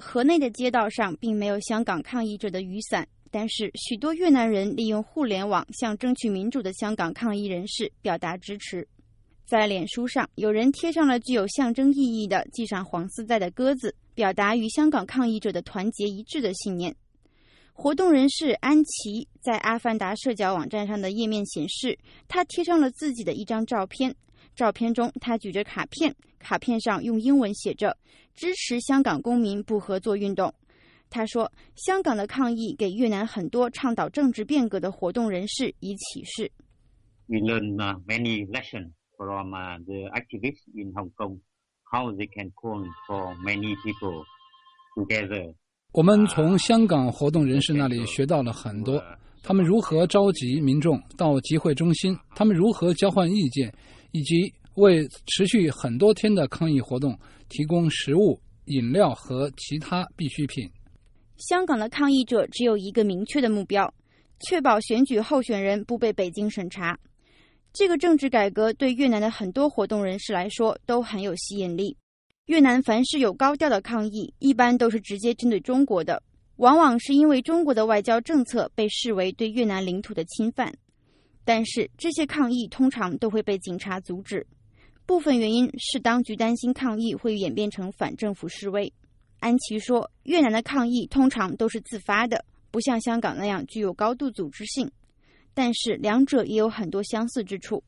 河内的街道上并没有香港抗议者的雨伞，但是许多越南人利用互联网向争取民主的香港抗议人士表达支持。在脸书上，有人贴上了具有象征意义的系上黄丝带的鸽子，表达与香港抗议者的团结一致的信念。活动人士安琪在阿凡达社交网站上的页面显示，他贴上了自己的一张照片，照片中他举着卡片，卡片上用英文写着支持香港公民不合作运动。他说，香港的抗议给越南很多倡导政治变革的活动人士以启示。 We learn many lessons from the activists in Hong Kong, how they can call for many people together. 我们从香港活动人士那里学到了很多，他们如何召集民众到集会中心，他们如何交换意见，以及为持续很多天的抗议活动提供食物、饮料和其他必需品。 香港的抗议者只有一个明确的目标，确保选举候选人不被北京审查。这个政治改革对越南的很多活动人士来说都很有吸引力。越南凡是有高调的抗议，一般都是直接针对中国的，往往是因为中国的外交政策被视为对越南领土的侵犯。但是这些抗议通常都会被警察阻止，部分原因是当局担心抗议会演变成反政府示威。安琪说，越南的抗议通常都是自发的，不像香港那样具有高度组织性，但是两者也有很多相似之处。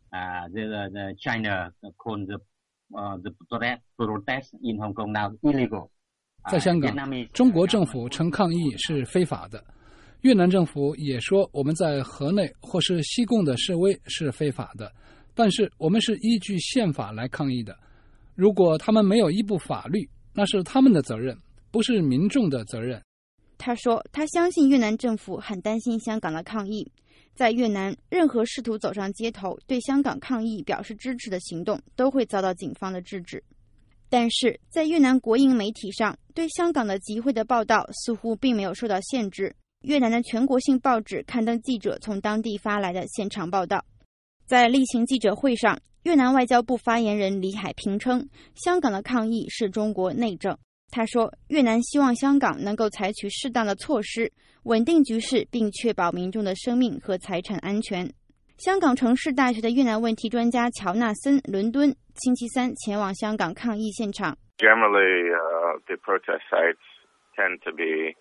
China called the protest in Hong Kong now illegal. 在香港，中国政府称抗议是非法的，越南政府也说我们在河内或是西贡的示威是非法的，但是我们是依据宪法来抗议的。如果他们没有依步法律，那是他们的责任，不是民众的责任。 他说，他相信越南政府很担心香港的抗议。在越南，任何试图走上街头对香港抗议表示支持的行动都会遭到警方的制止。但是在越南国营媒体上，对香港的集会的报道似乎并没有受到限制。越南的全国性报纸刊登记者从当地发来的现场报道。在例行记者会上，越南外交部发言人李海平称，香港的抗议是中国内政。他说，越南希望香港能够采取适当的措施，稳定局势，并确保民众的生命和财产安全。香港城市大学的越南问题专家乔纳森·伦敦星期三前往香港抗议现场。 Generally, the protest sites tend to be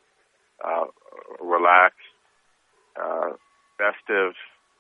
relaxed, festive,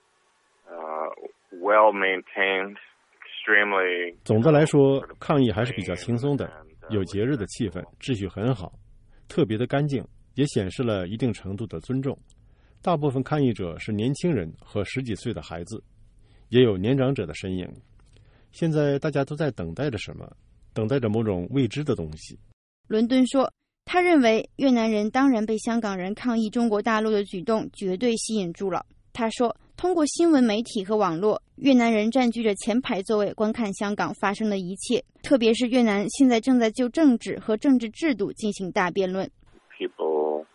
well-maintained, extremely. 总的来说，抗议还是比较轻松的，有节日的气氛，秩序很好，特别的干净，也显示了一定程度的尊重。大部分抗议者是年轻人和10几岁的孩子，也有年长者的身影。现在大家都在等待着什么？等待着某种未知的东西。 伦敦说，他认为越南人当然被香港人抗议中国大陆的举动绝对吸引住了。他说，通过新闻媒体和网络，越南人占据着前排座位观看香港发生的一切，特别是越南现在正在就政治和政治制度进行大辩论。 People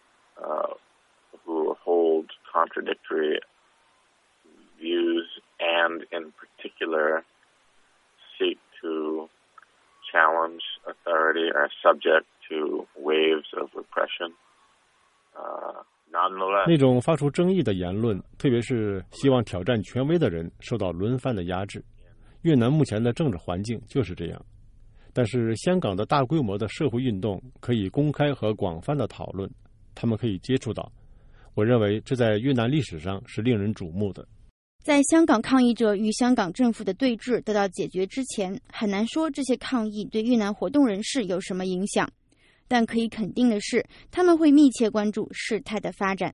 who hold contradictory views and in particular seek to challenge authority are subject to waves of repression. 那种发出争议的言论，特别是希望挑战权威的人，受到轮番的压制。越南目前的政治环境就是这样。但是香港的大规模的社会运动可以公开和广泛的讨论，他们可以接触到。我认为这在越南历史上是令人瞩目的。 在香港抗议者与香港政府的对峙得到解决之前，很难说这些抗议对越南活动人士有什么影响。但可以肯定的是，他们会密切关注事态的发展。